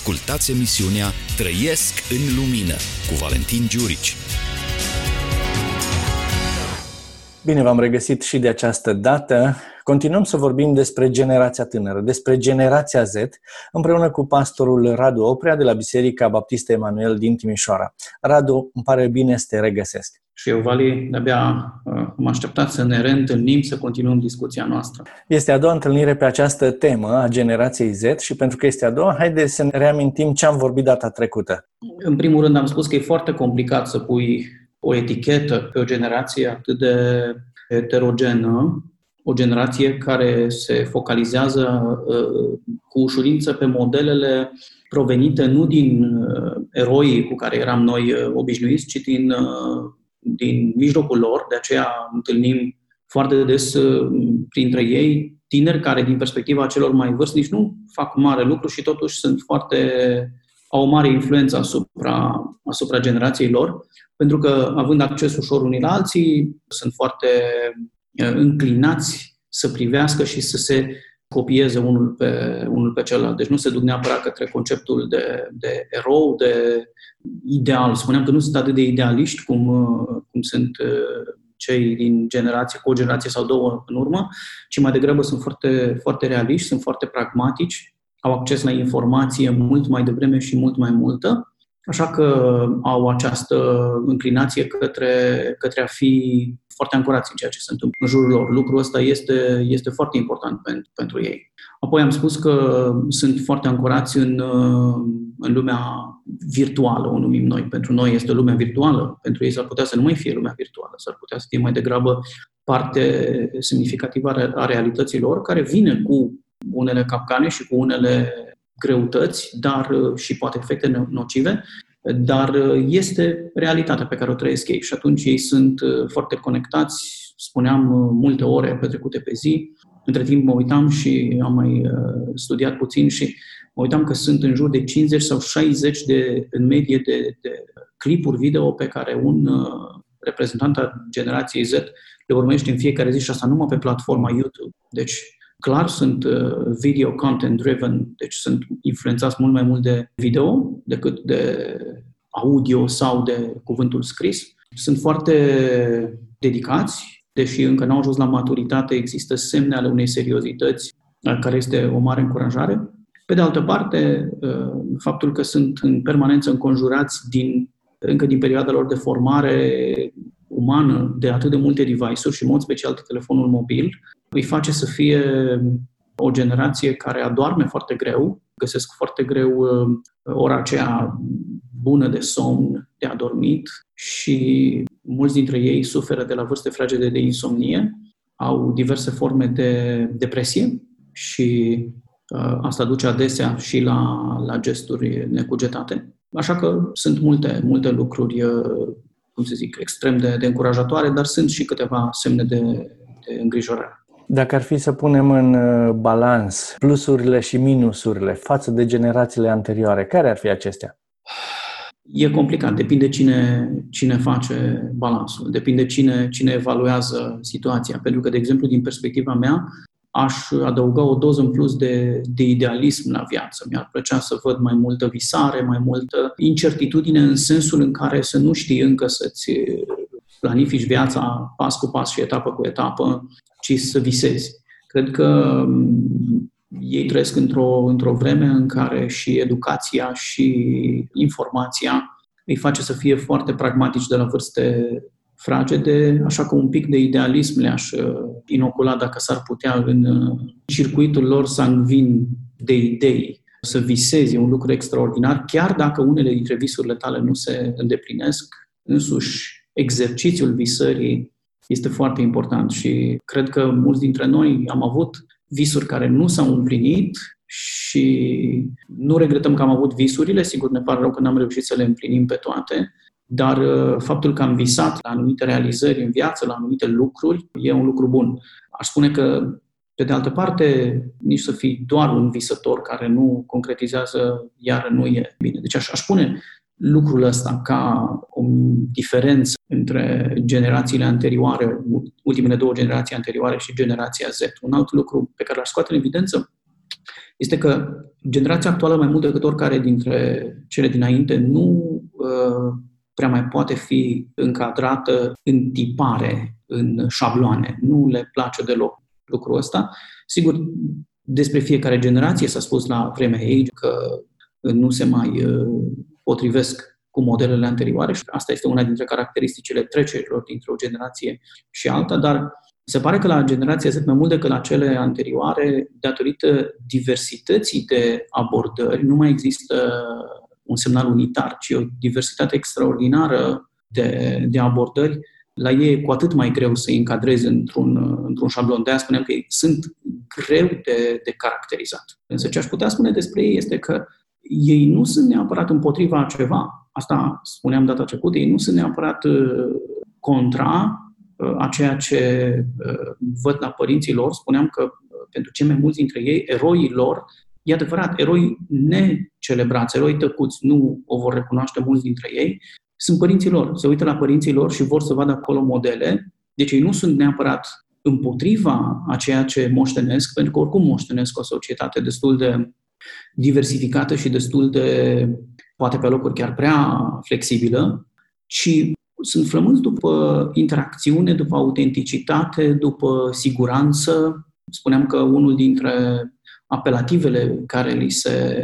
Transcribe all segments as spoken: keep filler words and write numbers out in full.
Ascultați emisiunea Trăiesc în lumină cu Valentin Giurici. Bine v-am regăsit și de această dată. Continuăm să vorbim despre generația tânără, despre generația Z, împreună cu pastorul Radu Oprea de la Biserica Baptistă Emanuel din Timișoara. Radu, îmi pare bine să te regăsesc. Și eu, Vali, de-abia am așteptat să ne reîntâlnim, să continuăm discuția noastră. Este a doua întâlnire pe această temă a generației Z și pentru că este a doua, haideți să ne reamintim ce am vorbit data trecută. În primul rând am spus că e foarte complicat să pui o etichetă pe o generație atât de heterogenă, o generație care se focalizează uh, cu ușurință pe modelele provenite nu din uh, eroii cu care eram noi uh, obișnuiți, ci din, uh, din mijlocul lor. De aceea întâlnim foarte des uh, printre ei tineri care, din perspectiva celor mai vârstnici, nu fac mare lucru și totuși sunt foarte, au o mare influență asupra, asupra generației lor, pentru că, având acces ușor unii la alții, sunt foarte înclinați să privească și să se copieze unul pe, unul pe celălalt. Deci nu se duc neapărat către conceptul de, de erou, de ideal. Spuneam că nu sunt atât de idealiști cum, cum sunt cei din generație, cu o generație sau două în urmă, ci mai degrabă sunt foarte, foarte realiști, sunt foarte pragmatici, au acces la informație mult mai devreme și mult mai multă, așa că au această înclinație către, către a fi foarte ancorați în ceea ce se întâmplă în jurul lor. Lucrul ăsta este, este foarte important pentru, pentru ei. Apoi am spus că sunt foarte ancorați în, în lumea virtuală, o numim noi. Pentru noi este lumea virtuală, pentru ei s-ar putea să nu mai fie lumea virtuală, s-ar putea să fie mai degrabă parte semnificativă a realității lor, care vine cu unele capcane și cu unele greutăți, dar și poate efecte nocive, dar este realitatea pe care o trăiesc ei și atunci ei sunt foarte conectați, spuneam, multe ore petrecute pe zi. Între timp mă uitam și am mai studiat puțin și mă uitam că sunt în jur de cincizeci sau șaizeci de, în medie de, de clipuri video pe care un reprezentant al generației Z le urmărește în fiecare zi și asta numai pe platforma YouTube. Deci clar, sunt video content driven, deci sunt influențați mult mai mult de video decât de audio sau de cuvântul scris. Sunt foarte dedicați, deși încă n-au ajuns la maturitate, există semne ale unei seriozități, care este o mare încurajare. Pe de altă parte, faptul că sunt în permanență înconjurați din, încă din perioada lor de formare umană de atât de multe device-uri și în mod special de telefonul mobil, îi face să fie o generație care adorme foarte greu, găsesc foarte greu ora aceea bună de somn, de adormit și mulți dintre ei suferă de la vârste fragede de insomnie, au diverse forme de depresie și uh, asta duce adesea și la, la gesturi necugetate. Așa că sunt multe, multe lucruri, uh, cum să zic, extrem de, de încurajatoare, dar sunt și câteva semne de, de îngrijorare. Dacă ar fi să punem în balans plusurile și minusurile față de generațiile anterioare, care ar fi acestea? E complicat, depinde cine, cine face balansul, depinde cine, cine evaluează situația. Pentru că, de exemplu, din perspectiva mea, aș adăuga o doză în plus de, de idealism la viață. Mi-ar plăcea să văd mai multă visare, mai multă incertitudine în sensul în care să nu știi încă să-ți planifici viața pas cu pas și etapă cu etapă, ci să visezi. Cred că ei trăiesc într-o, într-o vreme în care și educația și informația îi face să fie foarte pragmatici de la vârste fragede, așa că un pic de idealism le-aș inocula dacă s-ar putea în circuitul lor sanguin de idei, să visezi un lucru extraordinar, chiar dacă unele dintre visurile tale nu se îndeplinesc, însuși exercițiul visării este foarte important și cred că mulți dintre noi am avut visuri care nu s-au împlinit și nu regretăm că am avut visurile, sigur ne pare rău că n-am reușit să le împlinim pe toate, dar faptul că am visat la anumite realizări în viață, la anumite lucruri, e un lucru bun. Aș spune că, pe de altă parte, nici să fii doar un visător care nu concretizează, iar nu e bine. Deci aș, aș spune lucrul ăsta ca o diferență între generațiile anterioare, ultimele două generații anterioare și generația Z. Un alt lucru pe care l-aș scoate în evidență este că generația actuală, mai mult decât oricare dintre cele dinainte, nu uh, prea mai poate fi încadrată în tipare, în șabloane. Nu le place deloc lucrul ăsta. Sigur, despre fiecare generație s-a spus la vremea ei că nu se mai uh, potrivesc cu modelele anterioare și asta este una dintre caracteristicile trecerilor dintre o generație și alta, dar se pare că la generația Z, mai mult decât la cele anterioare, datorită diversității de abordări, nu mai există un semnal unitar, ci o diversitate extraordinară de, de abordări. La ei e cu atât mai greu să îi încadrezi într-un, într-un șablon. De aia spuneam că sunt greu de, de caracterizat. Însă ce aș putea spune despre ei este că ei nu sunt neapărat împotriva ceva. Asta spuneam data trecută. Ei nu sunt neapărat contra a ceea ce văd la părinții lor. Spuneam că pentru cei mai mulți dintre ei, eroii lor, e adevărat, eroi necelebrați, eroi tăcuți, nu o vor recunoaște mulți dintre ei, sunt părinții lor. Se uită la părinții lor și vor să vadă acolo modele. Deci ei nu sunt neapărat împotriva a ceea ce moștenesc, pentru că oricum moștenesc o societate destul de diversificată și destul de, poate pe locuri chiar prea flexibilă, ci sunt flămânzi după interacțiune, după autenticitate, după siguranță. Spuneam că unul dintre apelativele care li se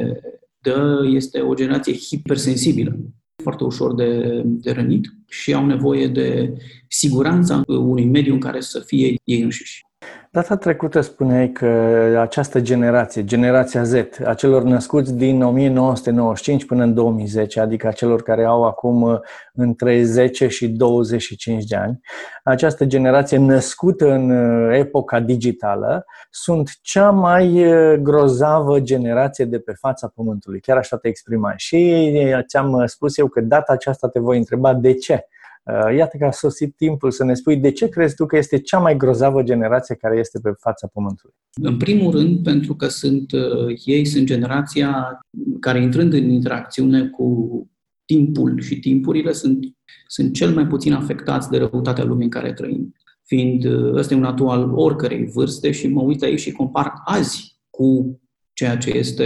dă este o generație hipersensibilă, foarte ușor de, de rănit și au nevoie de siguranța unui mediu în care să fie ei înșiși. Data trecută spuneai că această generație, generația Z, a celor născuți din o mie nouă sute nouăzeci și cinci până în două mii zece, adică a celor care au acum între zece și douăzeci și cinci de ani, această generație născută în epoca digitală, sunt cea mai grozavă generație de pe fața Pământului. Chiar așa te exprimai. Și ți-am spus eu că data aceasta te voi întreba de ce. Iată că a sosit timpul să ne spui de ce crezi tu că este cea mai grozavă generație care este pe fața Pământului. În primul rând, pentru că sunt, ei sunt generația care, intrând în interacțiune cu timpul și timpurile, sunt, sunt cel mai puțin afectați de răutatea lumii în care trăim. Fiind, ăsta e un atu al oricărei vârste și mă uit la ei și compar azi cu ceea ce este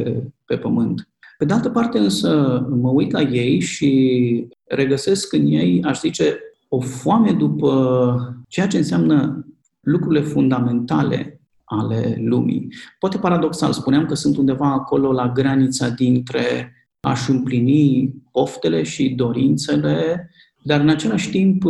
pe Pământ. Pe de altă parte însă mă uit la ei și regăsesc în ei, aș zice, o foame după ceea ce înseamnă lucrurile fundamentale ale lumii. Poate paradoxal, spuneam că sunt undeva acolo la granița dintre a-și împlini poftele și dorințele, dar în același timp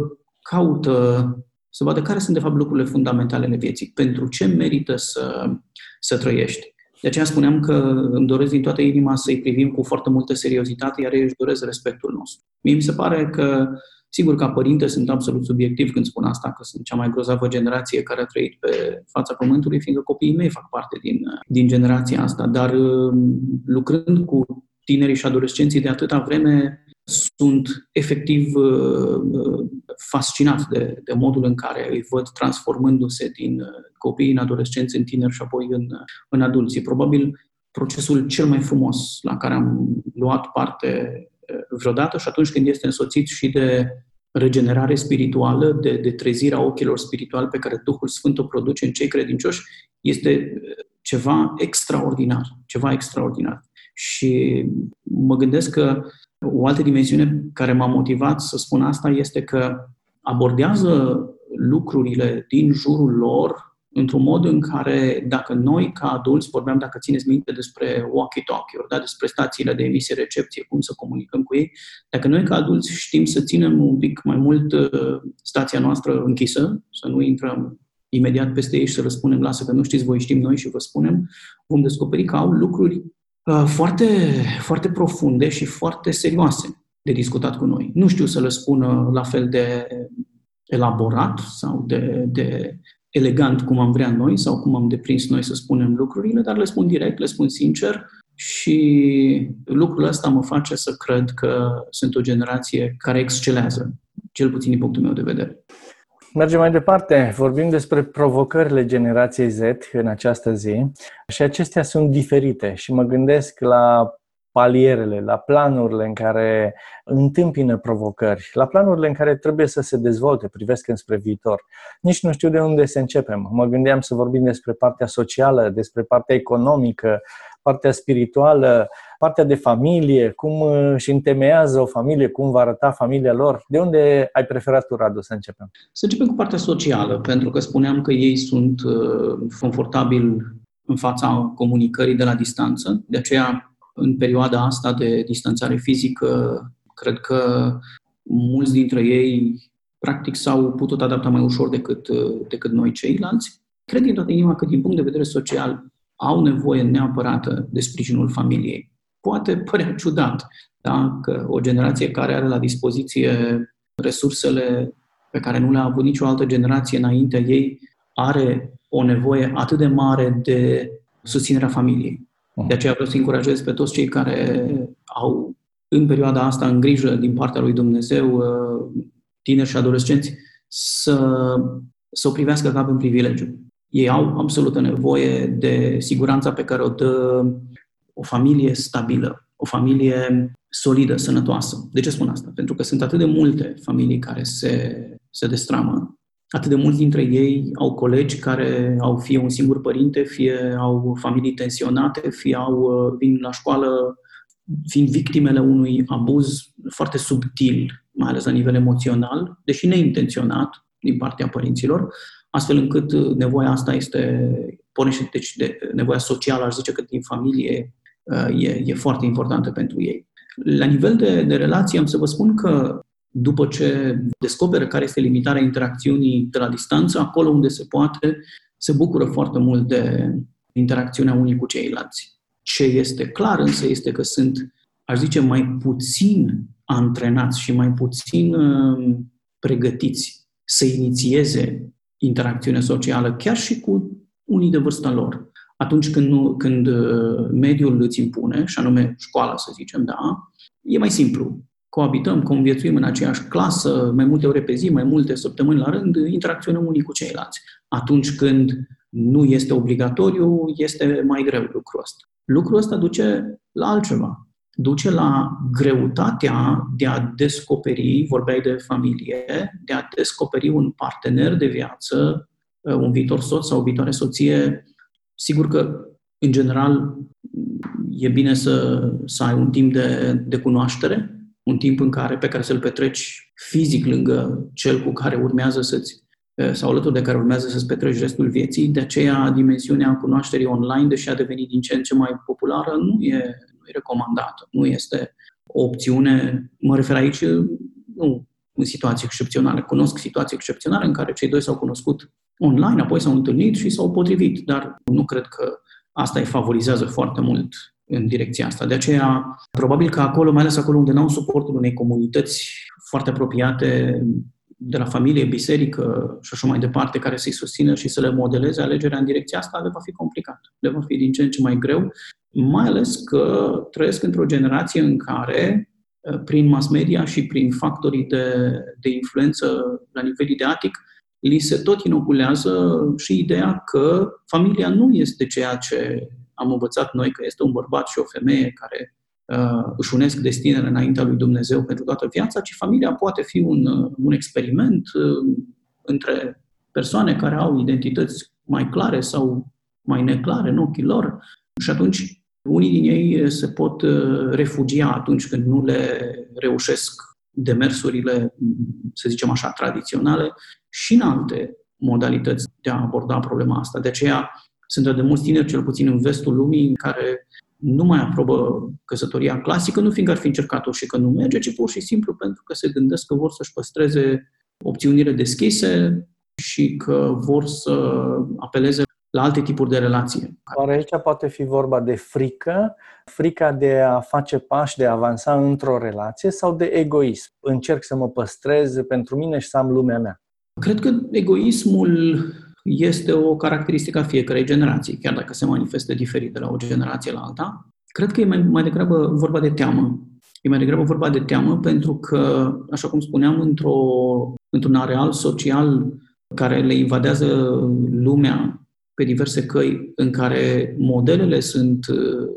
caută să vadă care sunt de fapt lucrurile fundamentale ale vieții, pentru ce merită să, să trăiești. De aceea spuneam că îmi doresc din toată inima să-i privim cu foarte multă seriozitate, iar ei își doresc respectul nostru. Mie mi se pare că, sigur, ca părinte sunt absolut subiectiv când spun asta, că sunt cea mai grozavă generație care a trăit pe fața Pământului, fiindcă copiii mei fac parte din, din generația asta, dar lucrând cu tinerii și adolescenții de atâta vreme, sunt efectiv fascinat de, de modul în care îi văd transformându-se din copii în adolescenți, în tineri și apoi în, în adulți. E probabil procesul cel mai frumos la care am luat parte vreodată și atunci când este însoțit și de regenerare spirituală, de, de trezirea ochilor spirituali pe care Duhul Sfânt o produce în cei credincioși, este ceva extraordinar, ceva extraordinar. Și mă gândesc că o altă dimensiune care m-a motivat să spun asta este că abordează lucrurile din jurul lor într-un mod în care, dacă noi, ca adulți, vorbeam, dacă țineți minte, despre walkie-talkie-uri, da, despre stațiile de emisie-recepție, cum să comunicăm cu ei, dacă noi, ca adulți, știm să ținem un pic mai mult uh, stația noastră închisă, să nu intrăm imediat peste ei și să răspunem, lasă că nu știți voi, știm noi și vă spunem, vom descoperi că au lucruri uh, foarte, foarte profunde și foarte serioase de discutat cu noi. Nu știu să le spună la fel de elaborat sau de, de elegant cum am vrea noi sau cum am deprins noi să spunem lucrurile, dar le spun direct, le spun sincer și lucrul ăsta mă face să cred că sunt o generație care excelează, cel puțin din punctul meu de vedere. Mergem mai departe. Vorbim despre provocările generației Z în această zi și acestea sunt diferite și mă gândesc la palierele, la planurile în care întâmpină provocări, la planurile în care trebuie să se dezvolte, privesc înspre viitor. Nici nu știu de unde să începem. Mă gândeam să vorbim despre partea socială, despre partea economică, partea spirituală, partea de familie, cum își întemeiază o familie, cum va arăta familia lor. De unde ai preferat tu, Radu, să începem? Să începem cu partea socială, pentru că spuneam că ei sunt confortabili în fața comunicării de la distanță. De aceea, în perioada asta de distanțare fizică, cred că mulți dintre ei practic s-au putut adapta mai ușor decât, decât noi ceilalți. Cred din toată inima că din punct de vedere social au nevoie neapărat de sprijinul familiei. Poate părea ciudat, da? Că o generație care are la dispoziție resursele pe care nu le-a avut nicio altă generație înaintea ei are o nevoie atât de mare de susținerea familiei. De aceea vreau să încurajez pe toți cei care au în perioada asta în grijă din partea lui Dumnezeu tineri și adolescenți să, să o privească ca pe un privilegiu. Ei au absolută nevoie de siguranța pe care o dă o familie stabilă, o familie solidă, sănătoasă. De ce spun asta? Pentru că sunt atât de multe familii care se, se destramă, atât de mulți dintre ei au colegi care au fie un singur părinte, fie au familii tensionate, fie au, vin la școală fiind victimele unui abuz foarte subtil, mai ales la nivel emoțional, deși neintenționat din partea părinților, astfel încât nevoia asta este, pornește, deci de, nevoia socială, aș zice că din familie e, e foarte importantă pentru ei. La nivel de, de relație am să vă spun că după ce descoperă care este limitarea interacțiunii de la distanță, acolo unde se poate, se bucură foarte mult de interacțiunea unii cu ceilalți. Ce este clar însă este că sunt, aș zice, mai puțin antrenați și mai puțin uh, pregătiți să inițieze interacțiune socială, chiar și cu unii de vârsta lor. Atunci când, nu, când uh, mediul îți impune, și anume școala, să zicem, da, e mai simplu. Coabităm, conviețuim în aceeași clasă, mai multe ore pe zi, mai multe săptămâni la rând, interacționăm unii cu ceilalți. Atunci când nu este obligatoriu, este mai greu lucrul ăsta. Lucrul ăsta duce la altceva. Duce la greutatea de a descoperi, vorbeai de familie, de a descoperi un partener de viață, un viitor soț sau o viitoare soție. Sigur că, în general, e bine să, să ai un timp de, de cunoaștere, un timp în care, pe care să-l petreci fizic lângă cel cu care urmează să-ți, sau alături de care urmează să-ți petreci restul vieții. De aceea, dimensiunea cunoașterii online, deși a devenit din ce în ce mai populară, nu e, nu e recomandată. Nu este o opțiune, mă refer aici, nu în situații excepționale. Cunosc situații excepționale în care cei doi s-au cunoscut online, apoi s-au întâlnit și s-au potrivit, dar nu cred că asta îi favorizează foarte mult în direcția asta. De aceea, probabil că acolo, mai ales acolo unde n-au suportul unei comunități foarte apropiate de la familie, biserică și așa mai departe, care să-i susțină și să le modeleze, alegerea în direcția asta le va fi complicat. Le va fi din ce în ce mai greu, mai ales că trăiesc într-o generație în care, prin mass media și prin factorii de, de influență la nivel ideatic, li se tot inoculează și ideea că familia nu este ceea ce am învățat noi, că este un bărbat și o femeie care uh, își unesc destinele înaintea lui Dumnezeu pentru toată viața, ci familia poate fi un, uh, un experiment uh, între persoane care au identități mai clare sau mai neclare în ochii lor. Și atunci unii din ei se pot uh, refugia atunci când nu le reușesc demersurile, să zicem așa, tradiționale și în alte modalități de a aborda problema asta. De aceea sunt de mulți tineri, cel puțin în vestul lumii, care nu mai aprobă căsătoria clasică, nu fiindcă ar fi încercat-o și că nu merge, ci pur și simplu pentru că se gândesc că vor să-și păstreze opțiunile deschise și că vor să apeleze la alte tipuri de relație. Oare aici poate fi vorba de frică, frica de a face pași, de a avansa într-o relație sau de egoism? Încerc să mă păstrez pentru mine și să am lumea mea. Cred că egoismul este o caracteristică a fiecărei generații, chiar dacă se manifestă diferit de la o generație la alta. Cred că e mai, mai degrabă vorba de teamă. E mai degrabă vorba de teamă pentru că, așa cum spuneam, într-o, într-un areal social care le invadează lumea pe diverse căi, în care modelele sunt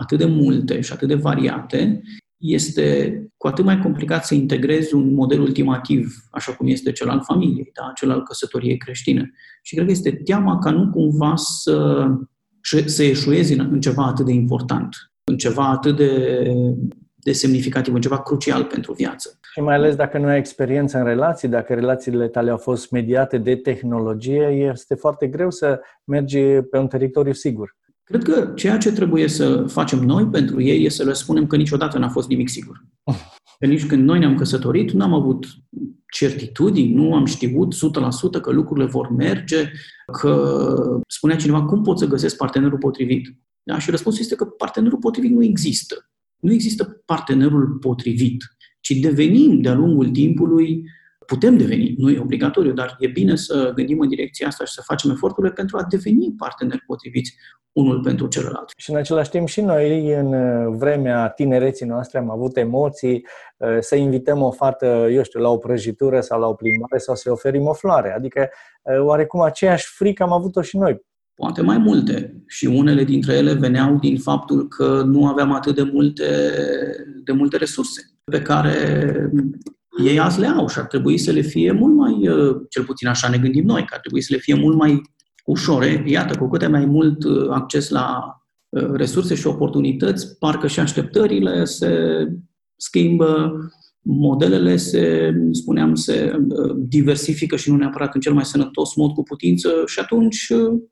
atât de multe și atât de variate, este cu atât mai complicat să integrezi un model ultimativ, așa cum este cel al familiei, da? Cel al căsătoriei creștine. Și cred că este teama ca nu cumva să, să eșuezi în ceva atât de important, în ceva atât de, de semnificativ, în ceva crucial pentru viață. Și mai ales dacă nu ai experiență în relații, dacă relațiile tale au fost mediate de tehnologie, este foarte greu să mergi pe un teritoriu sigur. Cred că ceea ce trebuie să facem noi pentru ei este să le spunem că niciodată n-a fost nimic sigur. Că nici când noi ne-am căsătorit, nu am avut certitudini, nu am știut o sută la sută că lucrurile vor merge, că spunea cineva, cum pot să găsesc partenerul potrivit? Da? Și răspunsul este că partenerul potrivit nu există. Nu există partenerul potrivit, ci devenim de-a lungul timpului, putem deveni, nu e obligatoriu, dar e bine să gândim în direcția asta și să facem eforturile pentru a deveni parteneri potriviți unul pentru celălalt. Și în același timp și noi, în vremea tinereții noastre, am avut emoții să invităm o fată, eu știu, la o prăjitură sau la o plimbare sau să-i oferim o floare. Adică, oarecum aceeași frică am avut-o și noi. Poate mai multe. Și unele dintre ele veneau din faptul că nu aveam atât de multe, de multe resurse pe care ei azi le au și ar trebui să le fie mult mai, cel puțin așa ne gândim noi, că ar trebui să le fie mult mai ușore. Iată, cu cât ai mai mult acces la resurse și oportunități, parcă și așteptările se schimbă, modelele se, spuneam, se diversifică și nu neapărat în cel mai sănătos mod cu putință și atunci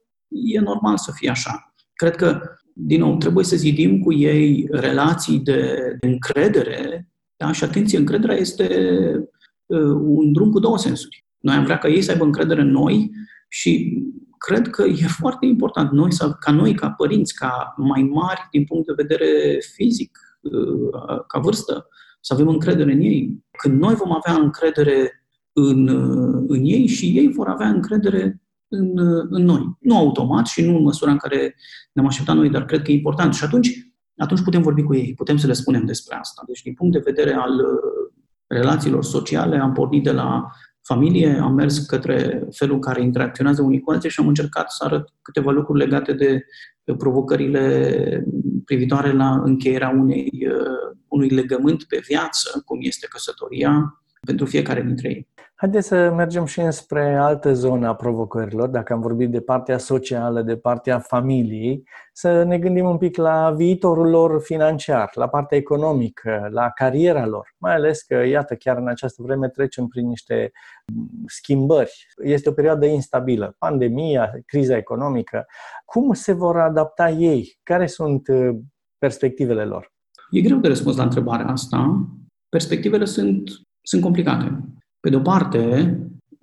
e normal să fie așa. Cred că, din nou, trebuie să zidim cu ei relații de încredere. Da? Și atenție, încrederea este uh, un drum cu două sensuri. Noi am vrea ca ei să aibă încredere în noi și cred că e foarte important noi, ca noi, ca părinți, ca mai mari din punct de vedere fizic, uh, ca vârstă, să avem încredere în ei. Când noi vom avea încredere în, uh, în ei și ei vor avea încredere în, uh, în noi. Nu automat și nu în măsura în care ne-am așteptat noi, dar cred că e important. Și atunci atunci putem vorbi cu ei, putem să le spunem despre asta. Deci, din punct de vedere al relațiilor sociale, am pornit de la familie, am mers către felul în care interacționează unii cu alții și am încercat să arăt câteva lucruri legate de provocările privitoare la încheierea unei, unui legământ pe viață, cum este căsătoria, pentru fiecare dintre ei. Haideți să mergem și înspre altă zonă a provocărilor, dacă am vorbit de partea socială, de partea familiei, să ne gândim un pic la viitorul lor financiar, la partea economică, la cariera lor. Mai ales că, iată, chiar în această vreme trecem prin niște schimbări. Este o perioadă instabilă, pandemia, criza economică. Cum se vor adapta ei? Care sunt perspectivele lor? E greu de răspuns la întrebarea asta. Perspectivele sunt, sunt complicate. Pe de-o parte,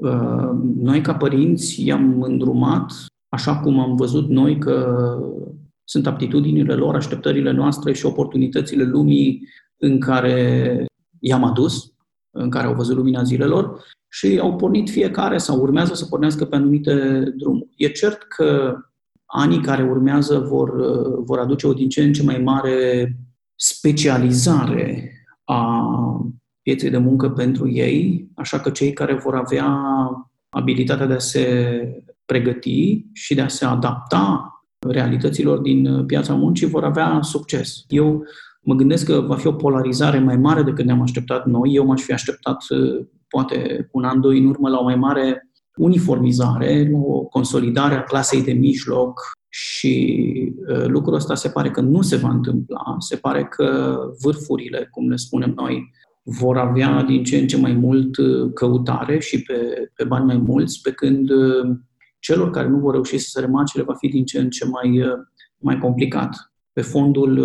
noi ca părinți i-am îndrumat, așa cum am văzut noi că sunt aptitudinile lor, așteptările noastre și oportunitățile lumii în care i-am adus, în care au văzut lumina zilelor și au pornit fiecare sau urmează să pornească pe anumite drumuri. E cert că anii care urmează vor, vor aduce o din ce în ce mai mare specializare a pieței de muncă pentru ei, așa că cei care vor avea abilitatea de a se pregăti și de a se adapta realităților din piața muncii vor avea succes. Eu mă gândesc că va fi o polarizare mai mare decât ne-am așteptat noi. Eu m-aș fi așteptat poate cu un an, doi în urmă la o mai mare uniformizare, o consolidare a clasei de mijloc și lucrul ăsta se pare că nu se va întâmpla. Se pare că vârfurile, cum le spunem noi, vor avea din ce în ce mai mult căutare și pe, pe bani mai mulți, pe când celor care nu vor reuși să se remarce le va fi din ce în ce mai, mai complicat. Pe fondul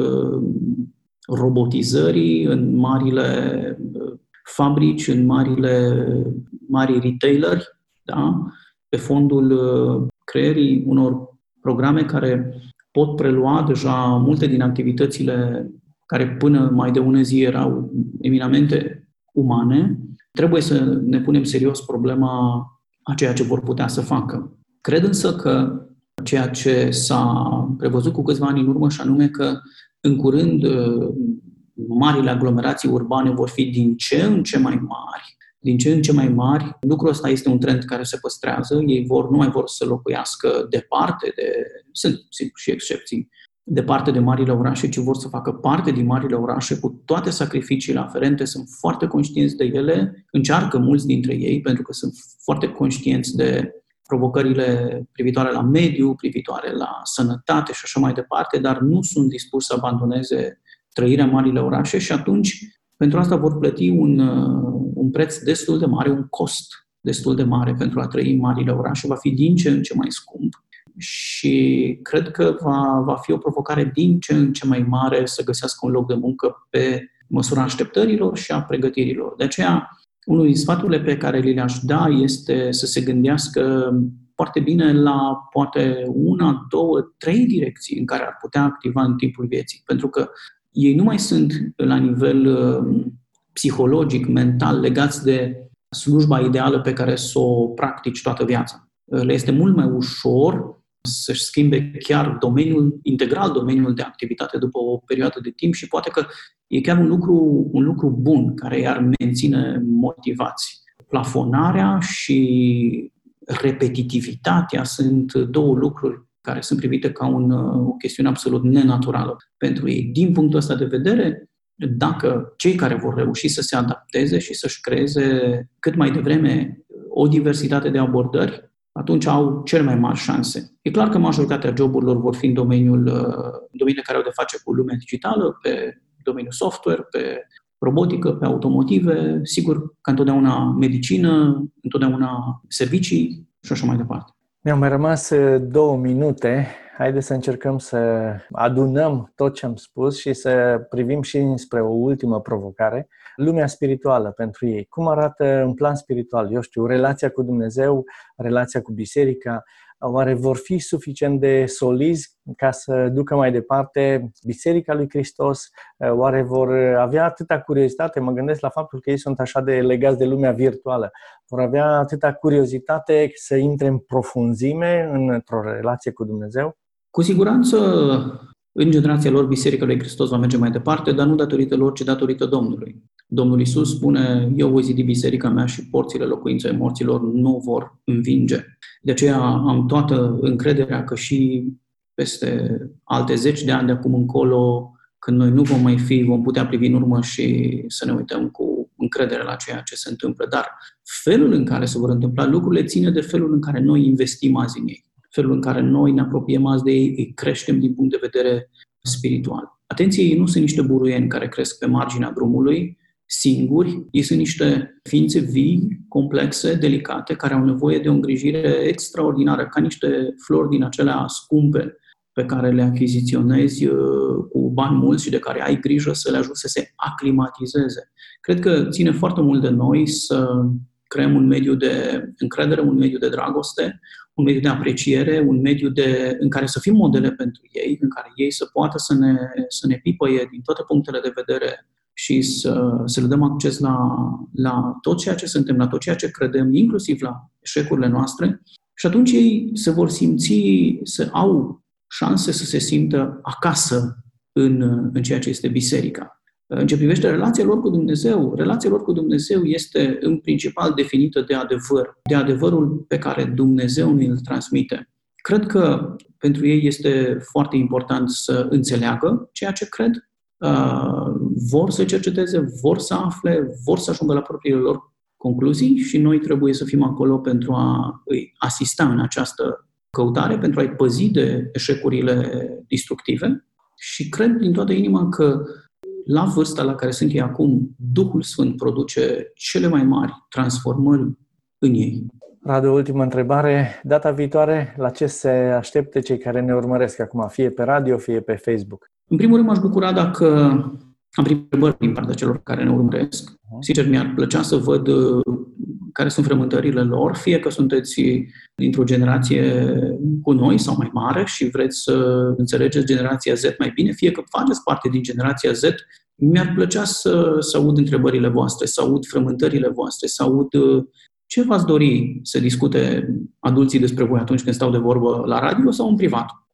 robotizării, în marile fabrici, în marile mari retaileri, da? Pe fondul creierii unor programe care pot prelua deja multe din activitățile care până mai de ună zi erau eminamente umane, trebuie să ne punem serios problema a ceea ce vor putea să facă. Cred însă că ceea ce s-a prevăzut cu câțiva ani în urmă, și anume că în curând marile aglomerații urbane vor fi din ce în ce mai mari, din ce în ce mai mari. Lucrul ăsta este un trend care se păstrează. Ei vor, nu mai vor să locuiască departe de... Sunt, sigur, și excepții. departe de marile orașe, ci vor să facă parte din marile orașe cu toate sacrificiile aferente, sunt foarte conștienți de ele, încearcă mulți dintre ei, pentru că sunt foarte conștienți de provocările privitoare la mediu, privitoare la sănătate și așa mai departe, dar nu sunt dispuși să abandoneze trăirea în marile orașe și atunci pentru asta vor plăti un, un preț destul de mare, un cost destul de mare pentru a trăi în marile orașe, va fi din ce în ce mai scump și cred că va, va fi o provocare din ce în ce mai mare să găsească un loc de muncă pe măsura așteptărilor și a pregătirilor. De aceea, unul din sfaturile pe care le-aș da este să se gândească foarte bine la poate una, două, trei direcții în care ar putea activa în timpul vieții. Pentru că ei nu mai sunt la nivel uh, psihologic, mental, legați de slujba ideală pe care să o practici toată viața. Le este mult mai ușor să-și schimbe chiar domeniul, integral domeniul de activitate după o perioadă de timp și poate că e chiar un lucru, un lucru bun care i-ar menține motivați. Plafonarea și repetitivitatea sunt două lucruri care sunt privite ca un, o chestiune absolut nenaturală pentru ei. Din punctul ăsta de vedere, dacă cei care vor reuși să se adapteze și să-și creeze cât mai devreme o diversitate de abordări, atunci au cele mai mari șanse. E clar că majoritatea joburilor vor fi în domeniul, domeniile care au de face cu lumea digitală, pe domeniul software, pe robotică, pe automotive, sigur că întotdeauna medicină, întotdeauna servicii și așa mai departe. Mi-au mai rămas două minute. Haideți să încercăm să adunăm tot ce am spus și să privim și spre o ultimă provocare. Lumea spirituală pentru ei. Cum arată în plan spiritual? Eu știu, relația cu Dumnezeu, relația cu biserica, oare vor fi suficient de solizi ca să ducă mai departe Biserica lui Hristos? Oare vor avea atâta curiozitate? Mă gândesc la faptul că ei sunt așa de legați de lumea virtuală. Vor avea atâta curiozitate să intre în profunzime într-o relație cu Dumnezeu? Cu siguranță, în generația lor, Biserica lui Hristos va merge mai departe, dar nu datorită lor, ci datorită Domnului. Domnul Iisus spune, eu voi zidi biserica mea și porțile locuinței morților nu vor învinge. De aceea am toată încrederea că și peste alte zeci de ani de acum încolo, când noi nu vom mai fi, vom putea privi în urmă și să ne uităm cu încredere la ceea ce se întâmplă. Dar felul în care se vor întâmpla lucrurile ține de felul în care noi investim azi în ei. Felul în care noi ne apropiem azi de ei, îi creștem din punct de vedere spiritual. Atenție, ei nu sunt niște buruieni care cresc pe marginea drumului, singuri, ei sunt niște ființe vii, complexe, delicate, care au nevoie de o îngrijire extraordinară, ca niște flori din acelea scumpe pe care le achiziționezi cu bani mulți și de care ai grijă să le ajuți să se aclimatizeze. Cred că ține foarte mult de noi să creăm un mediu de încredere, un mediu de dragoste, un mediu de apreciere, un mediu de, în care să fim modele pentru ei, în care ei să poată să ne, să ne pipăie din toate punctele de vedere și să, să le dăm acces la, la tot ceea ce suntem, la tot ceea ce credem, inclusiv la eșecurile noastre. Și atunci ei se vor simți, să au șanse să se simtă acasă în, în ceea ce este biserica. În ce privește relația lor cu Dumnezeu, relația lor cu Dumnezeu este în principal definită de adevăr, de adevărul pe care Dumnezeu ne-l transmite. Cred că pentru ei este foarte important să înțeleagă ceea ce cred, vor să cerceteze, vor să afle, vor să ajungă la propriile lor concluzii și noi trebuie să fim acolo pentru a îi asista în această căutare, pentru a-i păzi de eșecurile destructive și cred din toată inima că la vârsta la care sunt ei acum, Duhul Sfânt produce cele mai mari transformări în ei. Radu, ultimă întrebare. Data viitoare, la ce se aștepte cei care ne urmăresc acum, fie pe radio, fie pe Facebook? În primul rând, m-aș bucura dacă am primit întrebări din partea celor care ne urmăresc. Sincer, mi-ar plăcea să văd care sunt frământările lor, fie că sunteți dintr-o generație cu noi sau mai mare și vreți să înțelegeți generația Z mai bine, fie că faceți parte din generația Z, mi-ar plăcea să, să aud întrebările voastre, să aud frământările voastre, să aud ce v-ați dori să discute adulții despre voi atunci când stau de vorbă la radio sau în privat.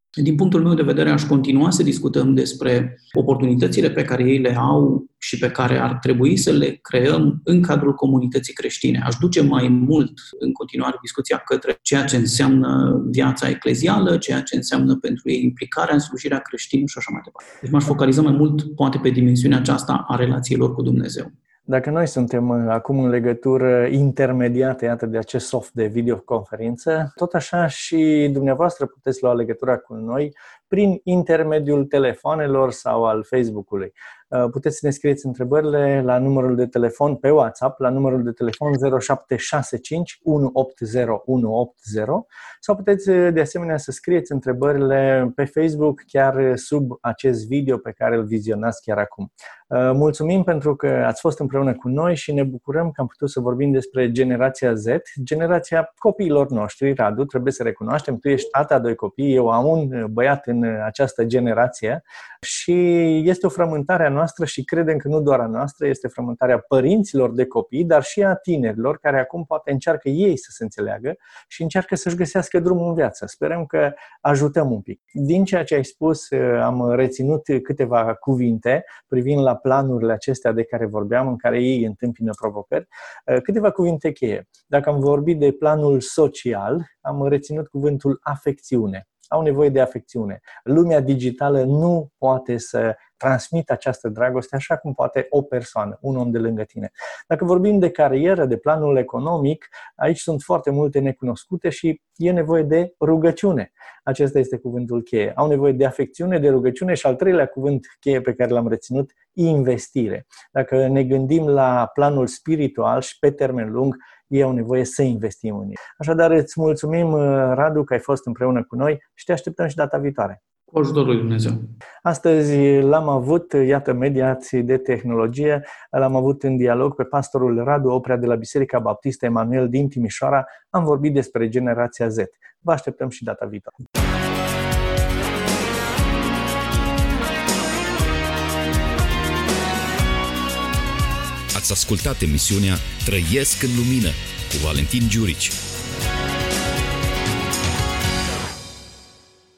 Din punctul meu de vedere, aș continua să discutăm despre oportunitățile pe care ei le au și pe care ar trebui să le creăm în cadrul comunității creștine. Aș duce mai mult în continuare discuția către ceea ce înseamnă viața eclezială, ceea ce înseamnă pentru ei implicarea în slujirea creștină și așa mai departe. Deci m-aș focaliza mai mult, poate, pe dimensiunea aceasta a relațiilor cu Dumnezeu. Dacă noi suntem acum în legătură intermediată, iată, de acest soft de videoconferință, tot așa și dumneavoastră puteți lua legătura cu noi prin intermediul telefonelor sau al Facebook-ului. Puteți să ne scrieți întrebările la numărul de telefon pe WhatsApp, la numărul de telefon zero șapte șase cinci unu opt zero unu opt zero sau puteți de asemenea să scrieți întrebările pe Facebook chiar sub acest video pe care îl vizionați chiar acum. Mulțumim pentru că ați fost împreună cu noi și ne bucurăm că am putut să vorbim despre generația Z, generația copiilor noștri. Radu, trebuie să recunoaștem, tu ești tata a doi copii, eu am un băiat în această generație și este o frământare a noastră și credem că nu doar a noastră, este frământarea părinților de copii, dar și a tinerilor care acum poate încearcă ei să se înțeleagă și încearcă să-și găsească drumul în viață. Sperăm că ajutăm un pic. Din ceea ce ai spus, am reținut câteva cuvinte privind la planurile acestea de care vorbeam, în care ei întâmpină provocări. Câteva cuvinte cheie. Dacă am vorbit de planul social, am reținut cuvântul afecțiune. Au nevoie de afecțiune. Lumea digitală nu poate să transmită această dragoste așa cum poate o persoană, un om de lângă tine. Dacă vorbim de carieră, de planul economic, aici sunt foarte multe necunoscute și e nevoie de rugăciune. Acesta este cuvântul cheie. Au nevoie de afecțiune, de rugăciune și al treilea cuvânt cheie pe care l-am reținut, investire. Dacă ne gândim la planul spiritual și pe termen lung, ei au nevoie să investim în ei. Așadar, îți mulțumim, Radu, că ai fost împreună cu noi și te așteptăm și data viitoare. Cu ajutorul lui Dumnezeu. Astăzi l-am avut, iată, mediații de tehnologie, l-am avut în dialog pe pastorul Radu Oprea de la Biserica Baptistă Emanuel din Timișoara. Am vorbit despre generația Z. Vă așteptăm și data viitoare. Ați ascultat emisiunea Trăiesc în Lumină cu Valentin Giurici.